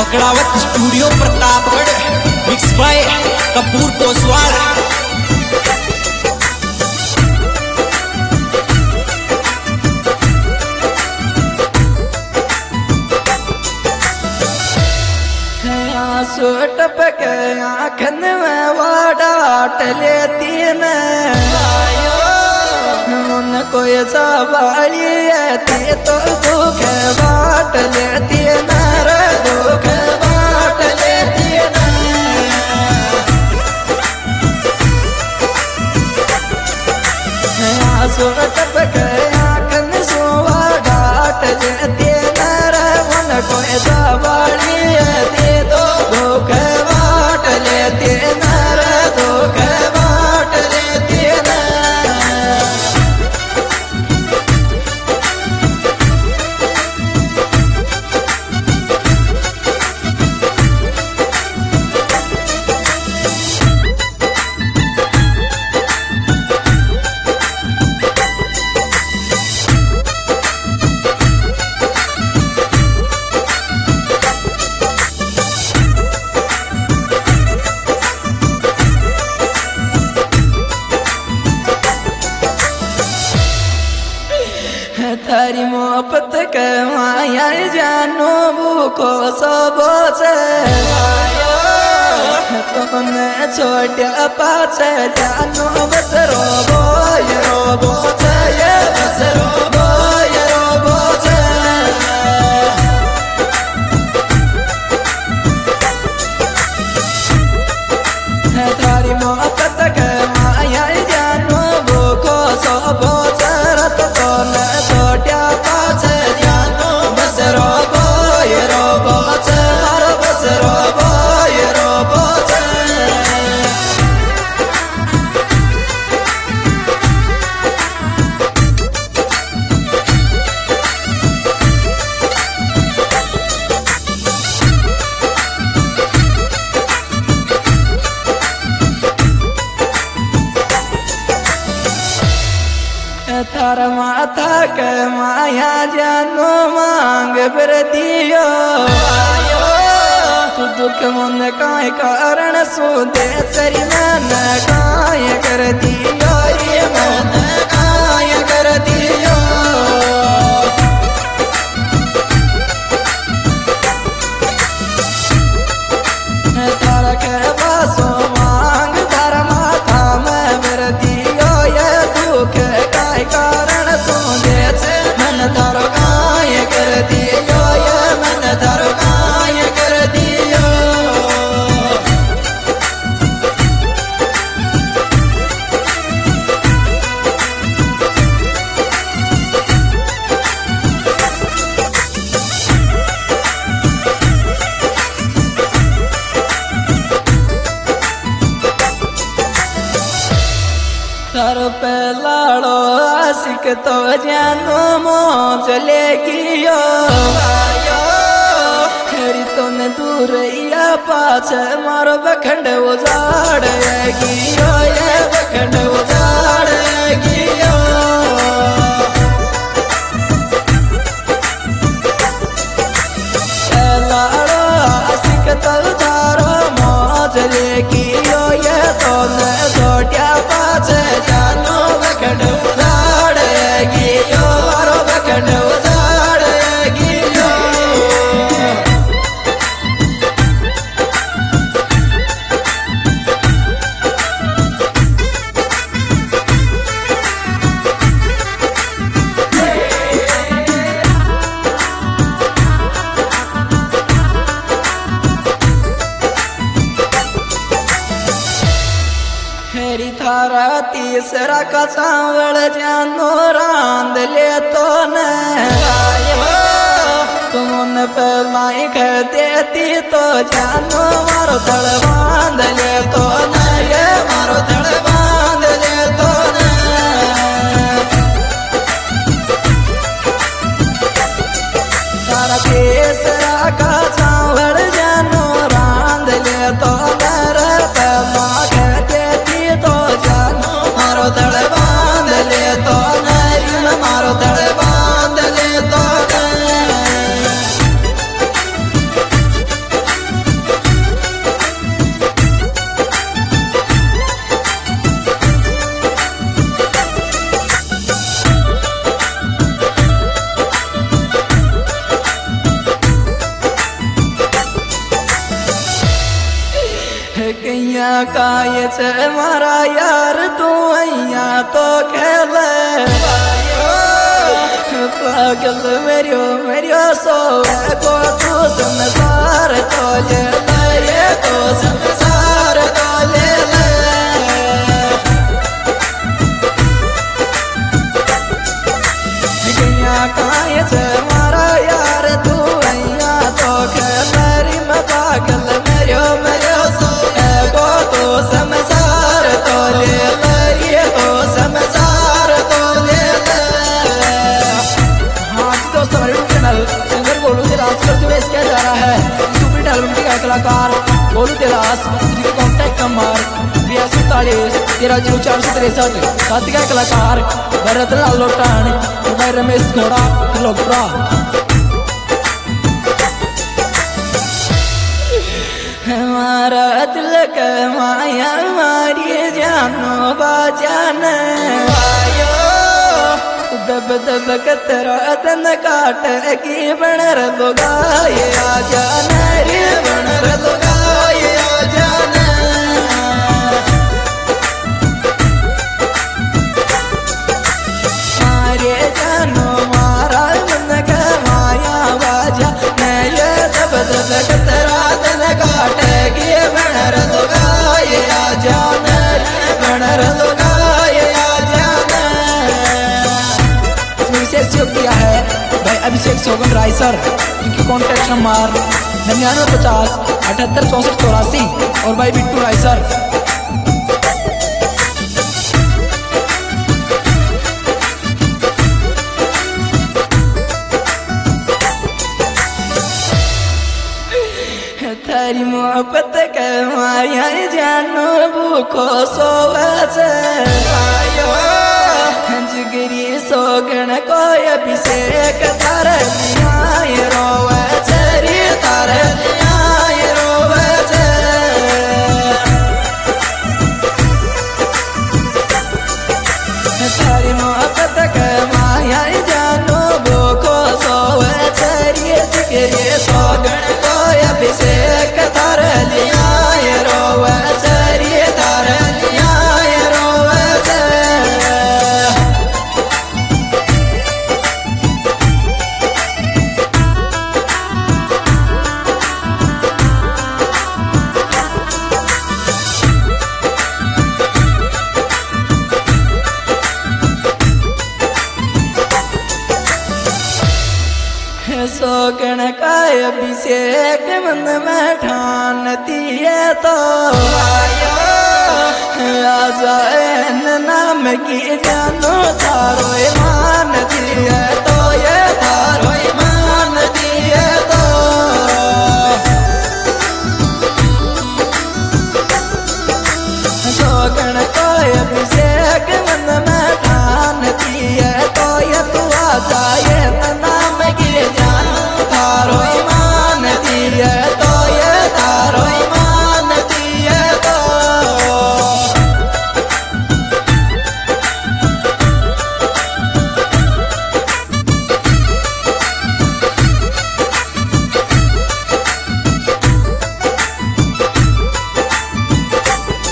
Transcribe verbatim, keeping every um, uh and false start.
कड़ावत studio Pratapgarh, mix by Kapoor Poswal. टपक आँखन में वाडाट लेती न मन कोई सवाली है तो दुख बाट लेती न रे दुख बाट लेती न आंसू टपक आँखन सो वाडाट लेती न रे मन कोई सवाली है तो दुख बाट लेती न रे दुख बाट लेती न थारी मोहब्बत के माया जानो भूखो सबो से तुमने छोटा पास जानो बस रोबो ये रोबो से ये बस रोबो ये रोबो से थारी मोहब्बत के माया जानो भूखो सबो से रत तो न छोटा पास जानो बस रोबो ये रोबो से मारो बस रोबो ये रोबो से थार माथा के माया जानो मांग बर दियो तू दुख मन काय कारण सुदे सरी मन काय कर दियो ये मन काय कर दियो थार के पासो मांग थार माथा में बर दियो ये दुख काय कारण सुदे से मन थारो काय कर दियो ये मन थारो काय कर दियो सर पे लाड़ो आशिक तो जानो मौज लेगियो खरी तो न दूर या पास मारो बखंड उजाड़ गियो ये बखंड उजाड़ गियो लाड़ो आशिक तो तारो मौज लेगियो ये तो न छोटिया पास जानो बखंड उजाड़ गियो मारो बखंड उजाड़ गियो हेरी थारा तीसरा का सांवल जानो रांद ले तो न तुम पहलाई कह देती तो जानो मारो तड़ बांध ले तो न ये मारो तड़ बांध ले तो न थारा तीसरा का सांवल जानो रांद ले तो न रे पहलाई कह देती तो जानो मारो तड़ बांध ले तो न मारो तड़ बांध ले तो न का ये छे मारा यार तू अइया तो खेले पागल मेरियो मेरियो सोवे को तू संसार तो ले ले तो संसार तो ले ले गैया का ये छे मारा यार तू अइया तो खेले री मैं पागल मेरियो मेरियो सोवे को तू संसार तो ले ले ये तो संसार तो ले ले। दोस्तों हमारे YouTube channel singer Golu Dilas पर जो इसका जा रहा है सुपर टैलेंट का कलाकार गोलू दिलास जिनका कॉन्टैक्ट नंबर बयासी इकतालीस तेरह जीरो चार सौ तिरसठ साथ का कलाकार भरत लाल लोटान और रमेश घोड़ा लोकरा। हमारा दिल का माया मारी जानो बाजान आयो दब दब कतरा तन काट की बनर लुगाए आ जाना रे बनर लुगाए आ जाना मारे जानो मारा मन का माया बाजा मैं ये दब दब कतरा तन काट की बनर लुगाए आ जाना रे बनर लुगाए आ जाना। सहयोग किया है भाई अभिषेक सोगन रायसर इनकी कॉन्टैक्ट नंबर निन्यानवे पचास अठहत्तर चौसठ चौरासी और भाई बिट्टू रायसर। थारी मोहब्बत के माया जानो भूखो सोवे जिगरी सोगन को अभिषेक तार लियाय रोवे चरी तार लियाय रोवे तारी मोहब्बत के माया जानो भूखो सोवे चरी जिगरी सोगन को अभिषेक तार लियाय रोवे चरी तार लियाय रोवे। सोगन का अभिषेक मन में ठानती है तो आयो आ जाए नाम की जानो तारो मानती है